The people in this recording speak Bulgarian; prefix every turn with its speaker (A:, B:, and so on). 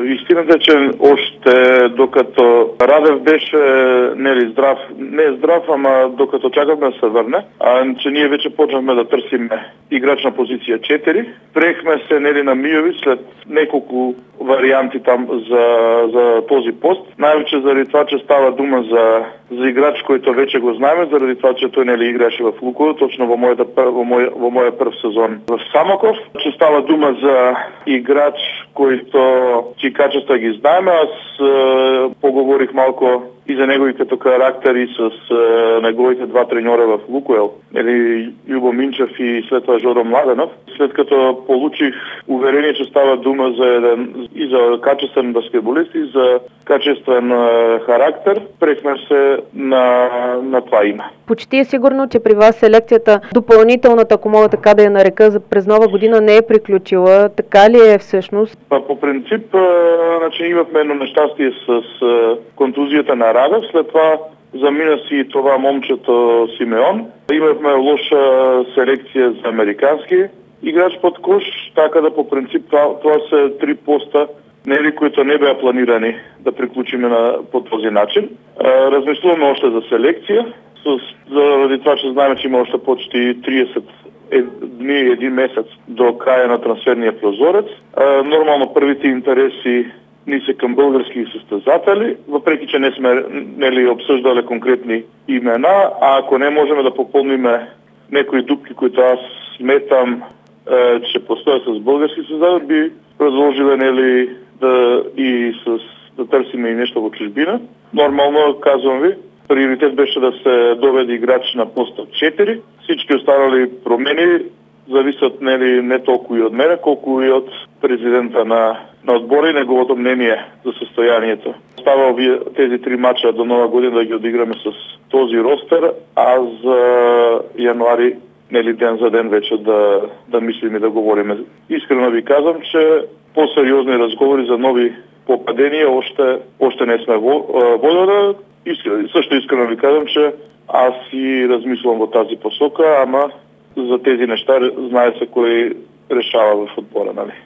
A: Истината е, че още докато Радев беше здрав, не здрав, ама докато чакахме да се върне, че ние вече почнахме да търсим играч на позиция 4. Приехме се на Мијович след неколко варианти там за този пост. Най-вече заради това, че става дума за играч, който вече го знаем, заради това, че той играеше в Луково, точно во моя прв сезон в Самоков, че става дума за играч, който чии качества ги знаем. Аз поговорих малко и за негови като характер и с неговите два треньора в Лукоел, Љубо Минчев и след това Жодо Младенов. След като получих уверение, че става дума и за качествен баскетболист, и за качествен характер, прехме се на това име.
B: Почти е сигурно, че при вас селекцията, допълнителната, ако мога така да я нарека, през нова година не е приключила. Така ли е всъщност?
A: По принцип, имахме едно нещастие с контузията на Радев, след това замина си това момчето Симеон. Имахме лоша селекция за американски играч под кош, така да по принцип това са 3 поста, които не бяха планирани да приключим по този начин. Размислуваме още за селекция, заради това, че знаем, че има още почти 30 дни и 1 месец до края на трансферния прозорец. Нормално първите интереси ни са към български състезатели, въпреки че не сме обсъждали конкретни имена, а ако не можем да попълним някои дупки, които аз сметам, че постоят с български състезатели, би предложили да търсим и нещо в чужбина. Нормално, казвам ви, приоритет беше да се доведе играч на поста 4. Всички останали промени зависят не толкова и от мене, колко и от президента на отбора и неговото мнение за състоянието. Става тези 3 мача до нова година да ги отиграме с този ростер, а за януари ден за ден вече да мислим и да говорим. Искрено ви казвам, че по-сериозни разговори за нови попадения още не сме водили. Също искрено ви казвам, че аз и размислям в тази посока, ама за тези неща знае се кой решава в отбора, нали?